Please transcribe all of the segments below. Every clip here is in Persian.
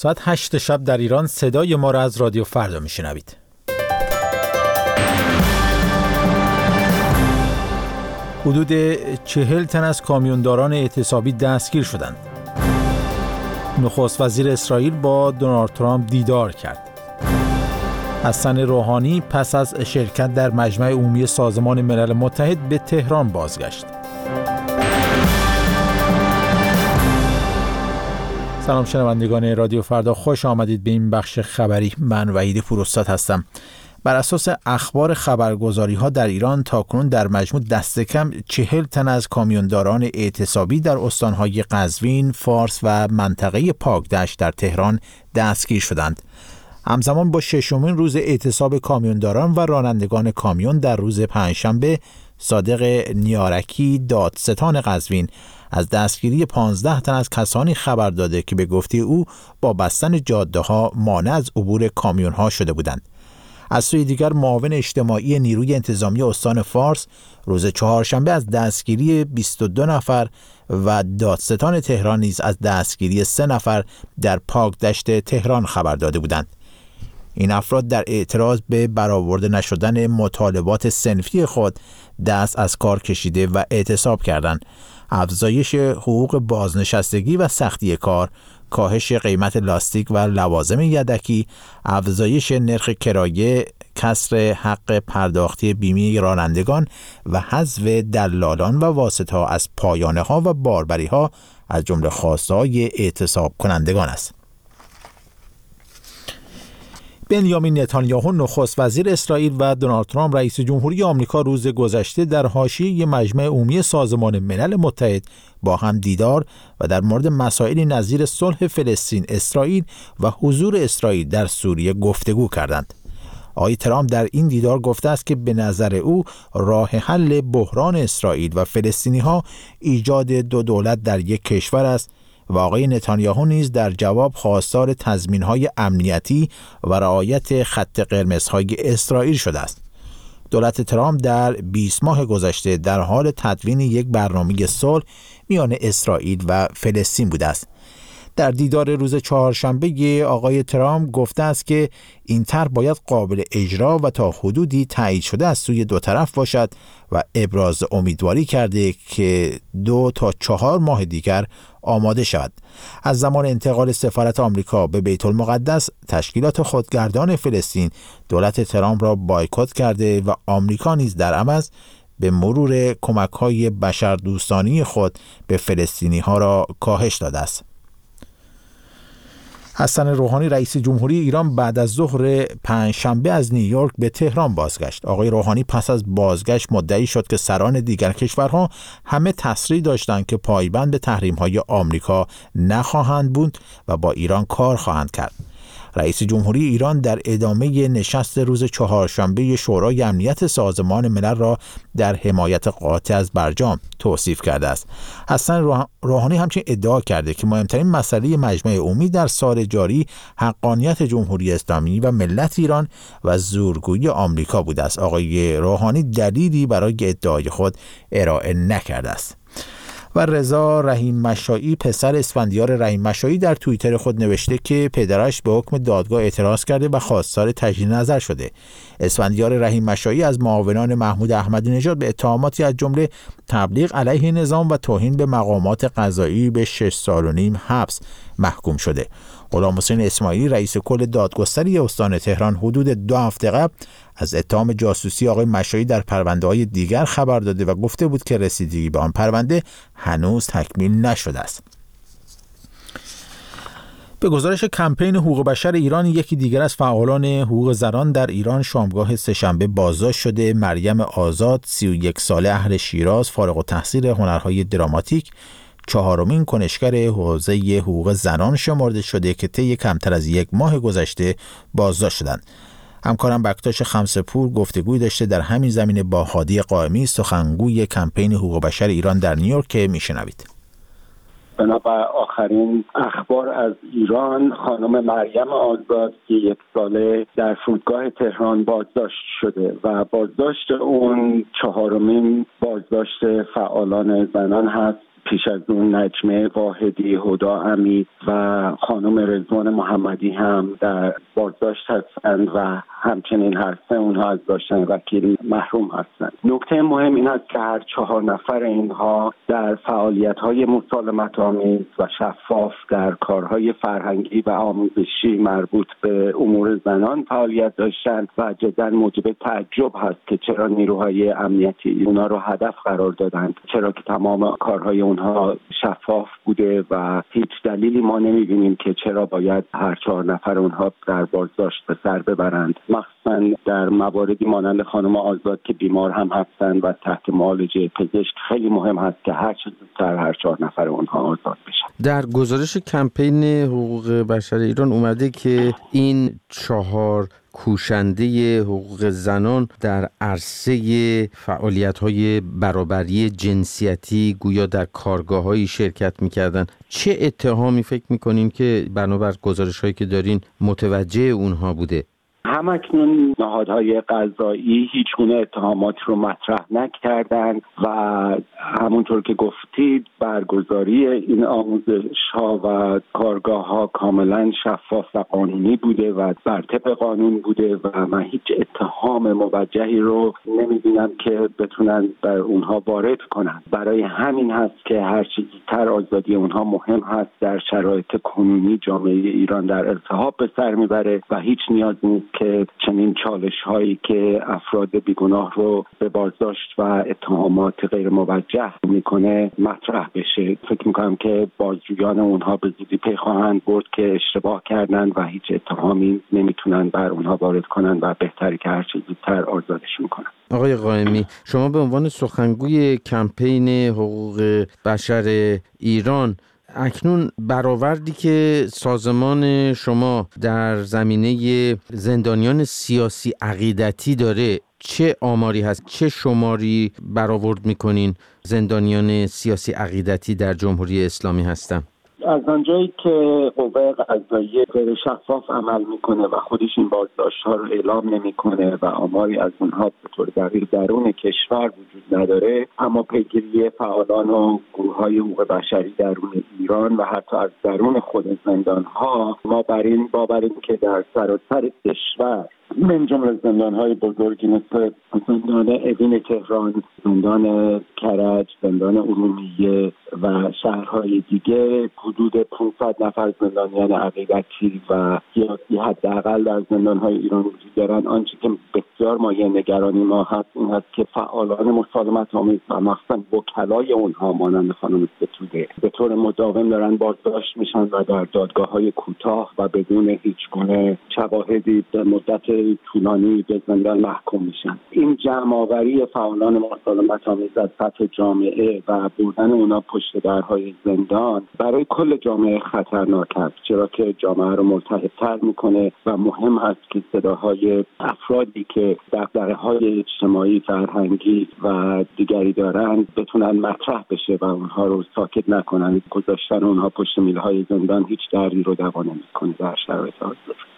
ساعت 8 شب در ایران صدای ما را از رادیو فردا میشنوید. حدود 40 تن از کامیونداران اعتصابی دستگیر شدند. نخست وزیر اسرائیل با دونالد ترامپ دیدار کرد. حسن روحانی پس از شرکت در مجمع عمومی سازمان ملل متحد به تهران بازگشت. سلام شنوندگان رادیو فردا، خوش آمدید به این بخش خبری. من وحید پوراستاد هستم. بر اساس اخبار خبرگزاری ها در ایران تاکنون در مجموع دست کم 40 تن از کامیونداران اعتصابی در استانهای قزوین، فارس و منطقه پاکدشت در تهران دستگیر شدند. همزمان با ششمین روز اعتصاب کامیونداران و رانندگان کامیون در روز پنجشنبه، صادق نیارکی دادستان قزوین از دستگیری 15 تن از کسانی خبر داده که به گفته او با بستن جاده ها مانع از عبور کامیون ها شده بودند. از سوی دیگر معاون اجتماعی نیروی انتظامی استان فارس روز چهارشنبه از دستگیری 22 نفر و دادستان تهران نیز از دستگیری 3 نفر در پاکدشت تهران خبر داده بودند. این افراد در اعتراض به برآورده نشدن مطالبات صنفی خود دست از کار کشیده و اعتصاب کردند. افزایش حقوق بازنشستگی و سختی کار، کاهش قیمت لاستیک و لوازم یدکی، افزایش نرخ کرایه، کسر حق پرداختی بیمه رانندگان و حذف دلالان و واسطه‌ها از پایانه ها و باربری ها از جمله خواسته‌های اعتصاب کنندگان است. بنیامین نتانیاهو نخست وزیر اسرائیل و دونالد ترامپ رئیس جمهوری آمریکا روز گذشته در حاشیه مجمع عمومی سازمان ملل متحد با هم دیدار و در مورد مسائلی نظیر صلح فلسطین اسرائیل و حضور اسرائیل در سوریه گفتگو کردند. آقای ترامپ در این دیدار گفته است که به نظر او راه حل بحران اسرائیل و فلسطینی‌ها ایجاد دو دولت در یک کشور است و آقای نتانیاهو نیز در جواب خواستار تضمین‌های امنیتی و رعایت خط قرمزهای اسرائیل شده است. دولت ترامپ در 20 ماه گذشته در حال تدوین یک برنامه صلح میان اسرائیل و فلسطین بوده است. در دیدار روز چهارشنبه آقای ترامپ گفته است که این طرح باید قابل اجرا و تا حدودی تایید شده از سوی دو طرف باشد و ابراز امیدواری کرده که 2 تا 4 ماه دیگر آماده شود. از زمان انتقال سفارت آمریکا به بیت المقدس، تشکیلات خودگردان فلسطین دولت ترامپ را بایکوت کرده و آمریکا نیز در عوض به مرور کمک‌های بشردوستانه خود به فلسطینی‌ها را کاهش داده است. حسن روحانی رئیس جمهوری ایران بعد از ظهر پنجشنبه از نیویورک به تهران بازگشت. آقای روحانی پس از بازگشت مدعی شد که سران دیگر کشورها همه تصریح داشتند که پایبند به تحریم‌های آمریکا نخواهند بود و با ایران کار خواهند کرد. رئیس جمهوری ایران در ادامه نشست روز چهارشنبه شورای امنیت سازمان ملل را در حمایت قاطع از برجام توصیف کرده است. حسن روحانی همچنین ادعا کرده که مهمترین مسئله مجمع عمومی در سال جاری حقانیت جمهوری اسلامی و ملت ایران و زورگویی آمریکا بوده است. آقای روحانی دلیلی برای ادعای خود ارائه نکرده است. و رضا رحیم مشایی پسر اسفندیار رحیم مشایی در توییتر خود نوشته که پدرش به حکم دادگاه اعتراض کرده و خواستار تجدید نظر شده. اسفندیار رحیم مشایی از معاونان محمود احمدی نژاد به اتهاماتی از جمله تبلیغ علیه نظام و توهین به مقامات قضایی به 6 سال و نیم حبس محکوم شده. غلام حسین اسماعیلی رئیس کل دادگستری استان تهران حدود 2 هفته قبل از اتهام جاسوسی آقای مشایی در پرونده‌های دیگر خبر داده و گفته بود که رسیدگی به آن پرونده هنوز تکمیل نشده است. به گزارش کمپین حقوق بشر ایران، یکی دیگر از فعالان حقوق زنان در ایران شامگاه سه‌شنبه بازداشت شده. مریم آزاد، 31 ساله، اهل شیراز، فارغ التحصیل هنرهای دراماتیک، 4مین کنشگر حوزه حقوق زنان شمرده شده که طی کمتر از 1 ماه گذشته بازداشت شدند. همکارم بکتاش خمسه‌پور گفتگوی داشته در همین زمینه با هادی قائمی، سخنگوی کمپین حقوق بشر ایران در نیویورک، که میشنوید. بنابر آخرین اخبار از ایران، خانم مریم آزاد که 1 ساله در فرودگاه تهران بازداشت شده و بازداشت اون 4مین بازداشت فعالان زنان هست پیش از اون نجمه واحدی، هدا امید و خانم رضوان محمدی هم در بازداشت هستند و همچنین هر سه اونها از داشتن وکیل محروم هستند. نکته مهم این است که هر 4 نفر اینها در فعالیت‌های مسالمت‌آمیز و شفاف در کارهای فرهنگی و آموزشی مربوط به امور زنان فعالیت داشتند و جدا موجب تعجب هست که چرا نیروهای امنیتی اونها رو هدف قرار دادند، چرا که تمام کارهای اونها شفاف بوده و هیچ دلیلی ما نمی‌بینیم که چرا باید هر 4 نفر اونها در بازداشت به سر ببرند، مخصوصا در مواردی مانند خانم آزاد که بیمار هم هستند و تحت معالجه پزشک. خیلی مهم هست که هر چه زودتر هر 4 نفر اونها آزاد بشن. در گزارش کمپین حقوق بشر ایران اومده که این 4 کوشنده حقوق زنان در عرصه فعالیت‌های برابری جنسیتی گویا در کارگاه‌هایی شرکت می‌کردند. چه اتهامی فکر می‌کنین که بنابر گزارش‌هایی که دارین متوجه اونها بوده؟ همکنون نهادهای قضایی هیچ گونه اتهامات رو مطرح نکردند و همونطور که گفتید برگزاری این آموزش‌ها و کارگاه‌ها کاملا شفاف و قانونی بوده و بر طبق قانون بوده و من هیچ اتهام موجهی رو نمی‌بینم که بتونن بر اونها وارد کنن. برای همین هست که هر چه زودتر آزادی اونها مهم هست. در شرایط کنونی جامعه ایران در التهاب به سر میبره و هیچ نیاز نیست که چنین چالش هایی که افراد بیگناه رو به بازداشت و اتهامات غیر موجه میکنه مطرح بشه. فکر میکنم که بازجویان اونها به زودی پی خواهند برد که اشتباه کردن و هیچ اتهامی نمیتونن بر اونها وارد کنن و بهتری که هر چه زودتر آزادشون کنن. آقای قائمی، شما به عنوان سخنگوی کمپین حقوق بشر ایران اکنون برآوردی که سازمان شما در زمینه زندانیان سیاسی عقیدتی داره چه آماری هست؟ چه شماری برآورد میکنین زندانیان سیاسی عقیدتی در جمهوری اسلامی هستن؟ از آنجایی که قوه قضاییه غیر شفاف عمل میکنه و خودش این بازداشت‌ها رو اعلام نمیکنه و آماری از اونها به طور دقیق درون کشور وجود نداره، اما پیگیری فعالان و گروه‌های حقوق بشری درون ایران و حتی از درون خود زندان‌ها ما بر این باوریم که در سراسر کشور من جمله زندان‌های بزرگی مثل زندان اوین تهران، زندان کرج، زندان ارومیه و شهرهای دیگه حدود 500 نفر زندانیان عقیدتی و سیاسی حداقل در زندان‌های ایران وجود دارند. آنچه که بسیار مایه نگرانی ما هست این هست که فعالان مسالمت‌آمیز و مخصوصاً وکلای اونها مانند خانم ستوده به طور مداوم دارن بازداشت میشن و در دادگاه‌های کوتاه و بدون هیچ گونه شواهدی به مدت طولانی به زندان محکوم میشن. این جمع‌آوری فعالان مسالمت‌آمیز از سطح جامعه و بردن اونا پشت درهای زندان برای کل جامعه خطرناک است، چرا که جامعه رو ملتهب‌تر میکنه و مهم هست که صداهای افرادی که دغدغه‌های اجتماعی، فرهنگی و دیگری دارند بتونن مطرح بشه و اونها رو ساکت نکنن. گذاشتن اونها پشت میلهای زندان هیچ دردی رو دوا نمی‌کنه در شرایط حاضر.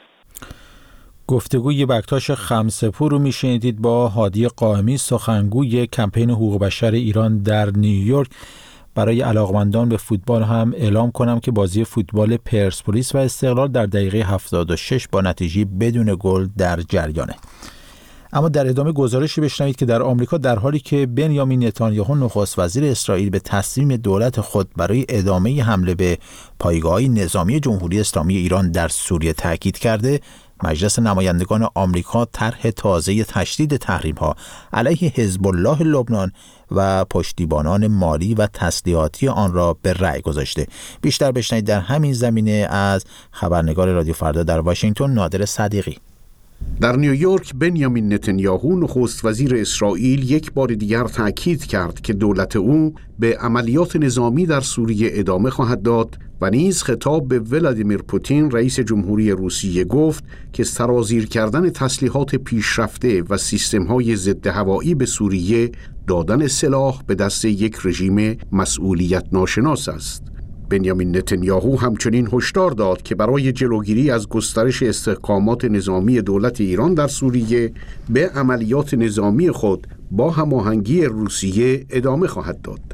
گفتگوی بکتاش خمسه‌پور رو میشنیدید با هادی قائمی، سخنگوی کمپین حقوق بشر ایران در نیویورک. برای علاقمندان به فوتبال هم اعلام کنم که بازی فوتبال پرسپولیس و استقلال در دقیقه 76 با نتیجه بدون گل در جریانه. اما در ادامه گزارشی بشنوید که در آمریکا در حالی که بنیامین نتانیاهو نخست وزیر اسرائیل به تصمیم دولت خود برای ادامه حمله به پایگاه‌های نظامی جمهوری اسلامی ایران در سوریه تاکید کرده، مجلس نمایندگان آمریکا طرح تازه تشدید تحریم‌ها علیه حزب الله لبنان و پشتیبانان مالی و تسلیحاتی آن را به رأی گذاشته. بیشتر بشنوید در همین زمینه از خبرنگار رادیو فردا در واشنگتن نادر صدیقی. در نیویورک بنیامین نتانیاهو نخست وزیر اسرائیل یک بار دیگر تأکید کرد که دولت او به عملیات نظامی در سوریه ادامه خواهد داد و نیز خطاب به ولادیمیر پوتین رئیس جمهوری روسیه گفت که سرازیر کردن تسلیحات پیشرفته و سیستم‌های ضد هوایی به سوریه دادن سلاح به دست یک رژیم مسئولیت ناشناس است. بنیامین نتانیاهو همچنین هشدار داد که برای جلوگیری از گسترش استحکامات نظامی دولت ایران در سوریه به عملیات نظامی خود با هماهنگی روسیه ادامه خواهد داد.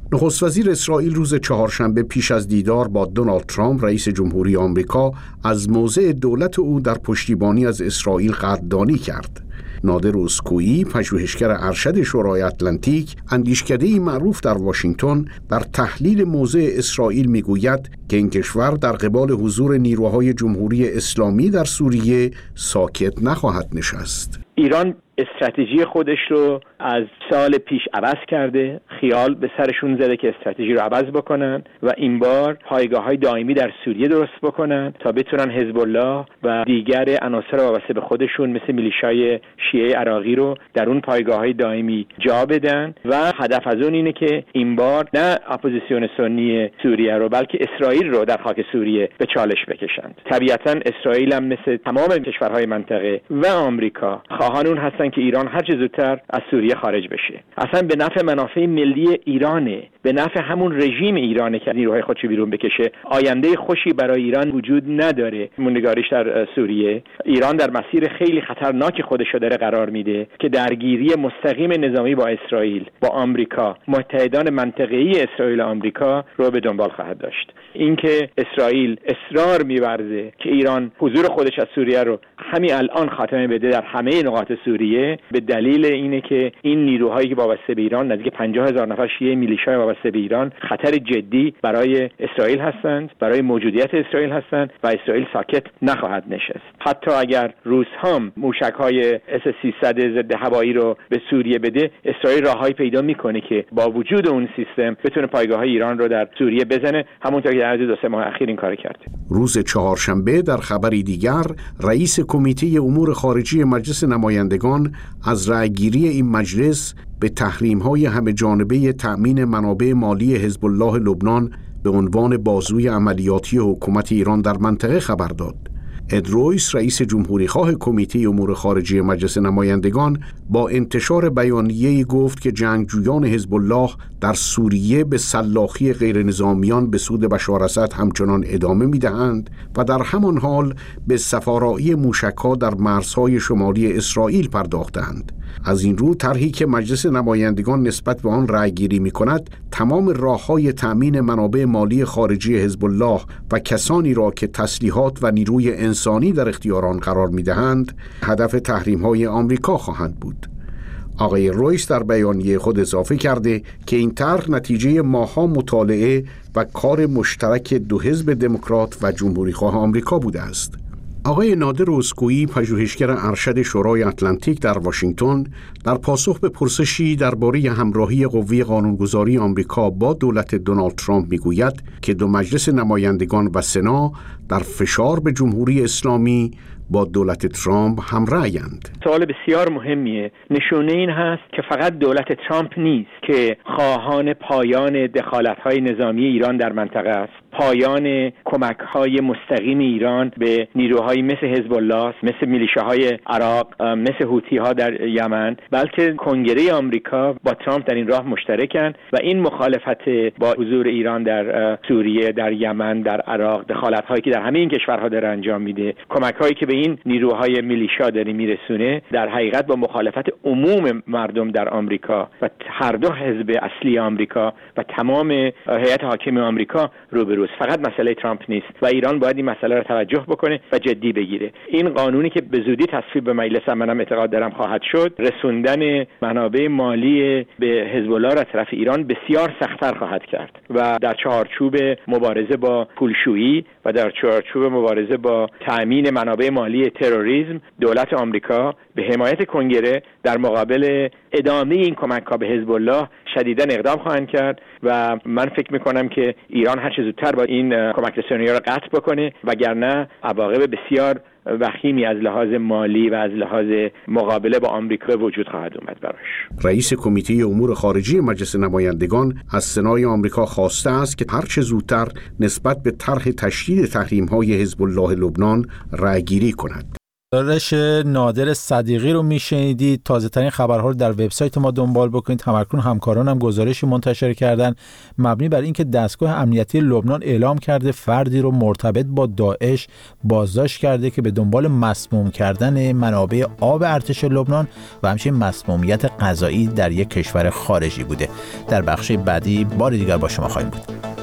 نخست وزیر اسرائیل روز چهارشنبه پیش از دیدار با دونالد ترامپ رئیس جمهوری آمریکا از موضع دولت او در پشتیبانی از اسرائیل قدردانی کرد. نادر اسکویی، پژوهشگر ارشد شورای اتلانتیک، اندیشکده‌ای معروف در واشنگتن، در تحلیل موضع اسرائیل میگوید که این کشور در قبال حضور نیروهای جمهوری اسلامی در سوریه ساکت نخواهد نشست. ایران استراتژی خودش رو از سال پیش عوض کرده، خیال به سرشون زده که استراتژی رو عوض بکنن و این بار پایگاه‌های دائمی در سوریه درست بکنن تا بتونن حزب الله و دیگر عناصر وابسته به خودشون مثل میلیشای شیعه عراقی رو در اون پایگاه‌های دائمی جا بدن و هدف از اون اینه که این بار نه اپوزیسیون سنی سوریه رو بلکه اسرائیل رو در خاک سوریه به چالش بکشند. طبیعتاً اسرائیل هم مثل تمام کشورهای منطقه و آمریکا خواهان اون هستن که ایران هر چه زودتر از سوریه خارج بشه. اصلا به نفع منافع ملی ایرانه، به نفع همون رژیم ایرانه که نیروهای خودشو بیرون بکشه. آینده خوشی برای ایران وجود نداره. موندگاریش در سوریه، ایران در مسیر خیلی خطرناکی خودش رو داره قرار میده که درگیری مستقیم نظامی با اسرائیل، با آمریکا، متحدان منطقه‌ای اسرائیل و آمریکا رو به دنبال خواهد داشت. اینکه اسرائیل اصرار می‌ورزه که ایران حضور خودش از سوریه رو همین الان خاتمه بده در همه نقاط سوریه، به دلیل اینه که این نیروهایی که وابسته به ایران، نزدیک 50,000 نفر شیعه میلیشای وابسته به ایران، خطر جدی برای اسرائیل هستند، برای موجودیت اسرائیل هستند و اسرائیل ساکت نخواهد نشست. حتی اگر روس هم موشک‌های S-300 ضد هوایی رو به سوریه بده، اسرائیل راههایی پیدا میکنه که با وجود اون سیستم بتونه پایگاه‌های ایران رو در سوریه بزنه، همونطور که در عرض 2-3 ماه اخیر این کارو کرد. روز چهارشنبه در خبری دیگر، رئیس کمیته امور خارجی مجلس نمایندگان از رأیگیری این مجلس به تحریم‌های همه‌جانبه تأمین منابع مالی حزب الله لبنان به عنوان بازوی عملیاتی حکومت ایران در منطقه خبر داد. اد رویس، رئیس جمهوری خواه کمیته امور خارجی مجلس نمایندگان، با انتشار بیانیه‌ای گفت که جنگجویان حزب الله در سوریه به سلاخی غیرنظامیان به سود بشار اسد همچنان ادامه می‌دهند و در همان حال به سفارایی موشک‌ها در مرزهای شمالی اسرائیل پرداختند. از این رو طرحی که مجلس نمایندگان نسبت به آن رأی‌گیری می‌کند، تمام راه‌های تأمین منابع مالی خارجی حزب الله و کسانی را که تسلیحات و نیروی انسانی در اختیار آن قرار می‌دهند، هدف تحریم‌های آمریکا خواهند بود. آقای رویس در بیانیه خود اضافه کرده که این طرح نتیجه ماه‌ها مطالعه و کار مشترک دو حزب دموکرات و جمهوری‌خواه آمریکا بوده است. آقای نادر اسکویی، پژوهشگر ارشد شورای اتلانتیک در واشنگتن، در پاسخ به پرسشی درباره همراهی قوه قانونگذاری آمریکا با دولت دونالد ترامپ میگوید که دو مجلس نمایندگان و سنا در فشار به جمهوری اسلامی با دولت ترامپ همرأیند. سوال بسیار مهمیه. نشونه این هست که فقط دولت ترامپ نیست که خواهان پایان دخالت‌های نظامی ایران در منطقه است، پایان کمک‌های مستقیم ایران به نیروهایی مثل حزب الله، مثل میلیشیاهای عراق، مثل هوتی‌ها در یمن، بلکه کنگره آمریکا با ترامپ در این راه مشترکند و این مخالفت با حضور ایران در سوریه، در یمن، در عراق، دخالت‌هایی که در همه این کشورها داره انجام میده، کمک‌هایی که به این نیروهای میلیشیا داره میرسونه، در حقیقت با مخالفت عموم مردم در آمریکا و هر دو حزب اصلی آمریکا و تمام هیئت حاکم آمریکا روبروست. فقط مسئله ترامپ نیست و ایران باید این مسئله رو توجه بکنه و جدی بگیره. این قانونی که به زودی تصویب به مجلس، منم اعتقاد دارم خواهد شد، رسوندن منابع مالی به حزب الله را طرف ایران بسیار سخت‌تر خواهد کرد و در چارچوب مبارزه با پولشویی و در چارچوب مبارزه با تأمین منابع مالی تروریسم، دولت آمریکا به حمایت کنگره در مقابل ادامه این کمک‌ها به حزب الله شدیداً اقدام خواهند کرد و من فکر می‌کنم که ایران هر چه زودتر با این کمک رسانی‌ها را قطع بکنه، وگرنه عواقب بسیار وخیمی از لحاظ مالی و از لحاظ مقابله با آمریکا وجود خواهد اومد براش. رئیس کمیته امور خارجی مجلس نمایندگان از سنای آمریکا خواسته است که هر چه زودتر نسبت به طرح تشدید تحریم‌های حزب الله لبنان رأی‌گیری کند. گزارش نادر صدیقی رو میشنیدید. تازه ترین خبرها رو در وبسایت ما دنبال بکنید. تمرکن همکاران هم گزارشی منتشر کردن مبنی بر اینکه دستگاه امنیتی لبنان اعلام کرده فردی رو مرتبط با داعش بازداشت کرده که به دنبال مسموم کردن منابع آب ارتش لبنان و همچنین مسمومیت غذایی در یک کشور خارجی بوده. در بخش بعدی بار دیگر با شما خواهیم بود.